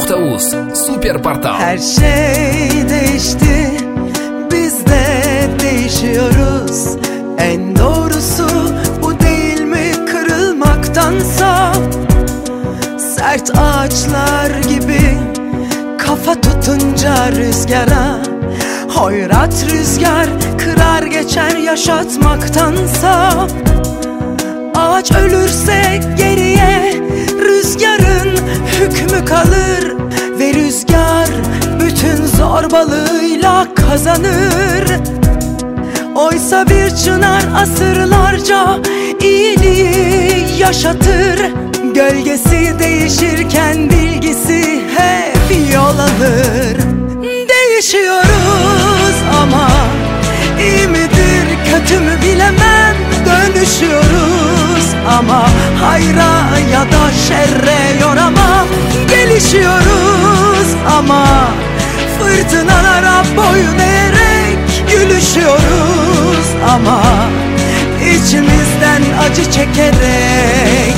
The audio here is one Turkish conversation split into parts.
Zamonavi.uz Süper Portal. Her şey değişti, biz de değişiyoruz. En doğrusu bu değil mi, kırılmaktansa? Sert ağaçlar gibi kafa tutunca rüzgara, hoyrat rüzgar kırar geçer yaşatmaktansa. Ağaç ölürse geriye rüzgarın hükmü kalır ve rüzgar bütün zorbalığıyla kazanır. Oysa bir çınar asırlarca iyiliği yaşatır. Gölgesi değişirken bilgisi hep yol alır. Değişiyoruz ama iyi midir kötü mü bilemem. Dönüşüyoruz ama hayra ya da şerre yoramam. Gelişiyoruz ama fırtınalara boyun eğerek gülüşüyoruz ama içimizden acı çekerek.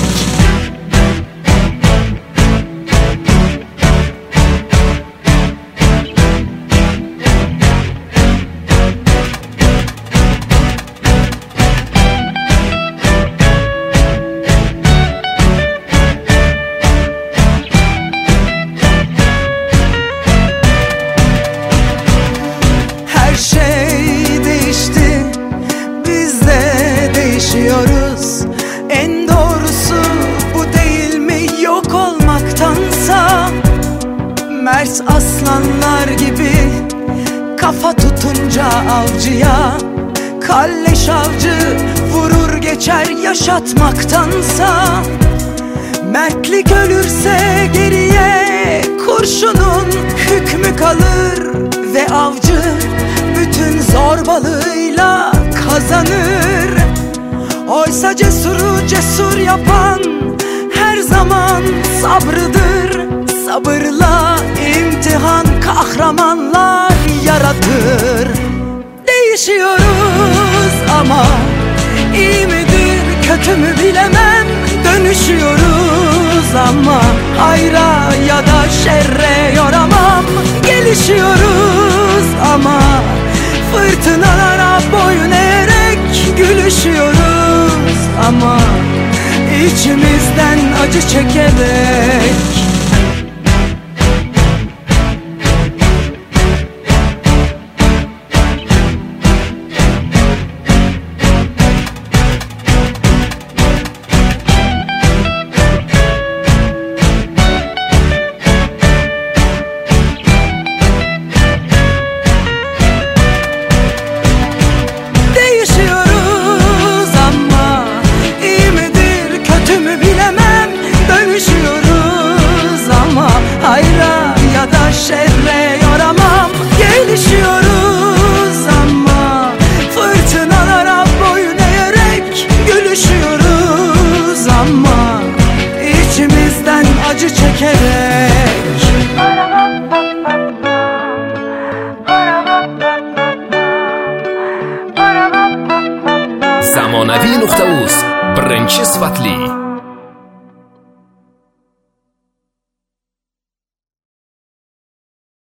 Her şey değişti, biz de değişiyoruz. En doğrusu bu değil mi, yok olmaktansa? Mert aslanlar gibi kafa tutunca avcıya, kalleş avcı vurur geçer yaşatmaktansa. Mertlik ölürse geriye kurşunun hükmü kalır ve avcı bütün zorbalığıyla kazanır. Oysa cesuru cesur yapan her zaman sabrıdır. Sabırla imtihan kahramanlar yaratır. Değişiyoruz ama iyi midir kötü mü bilemem. Dönüşüyoruz ama hayra ya da şerre yoramam. Gelişiyoruz ama fırtınalara boyun eğerek gülüşüyoruz ama içimizden acı çekerek. Şerre yoramam. Gelişiyoruz ama fırtınalara boyun eğerek gülüşüyoruz ama içimizden acı çekerek. Zamonavi.uz Birinchi sifatli